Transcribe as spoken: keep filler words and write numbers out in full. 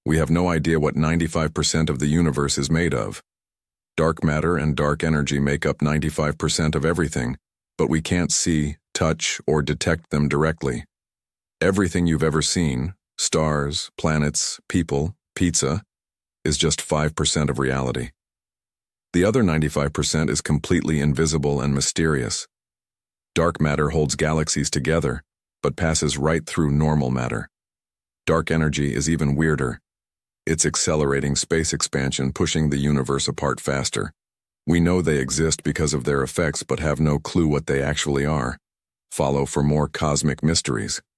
We have no idea what ninety-five percent of the universe is made of. Dark matter and dark energy make up ninety-five percent of everything, but we can't see, touch, or detect them directly. Everything you've ever seen, stars, planets, people, pizza, is just five percent of reality. The other ninety-five percent is completely invisible and mysterious. Dark matter holds galaxies together, but passes right through normal matter. Dark energy is even weirder. It's accelerating space expansion, pushing the universe apart faster. We know they exist because of their effects, but have no clue what they actually are. Follow for more cosmic mysteries.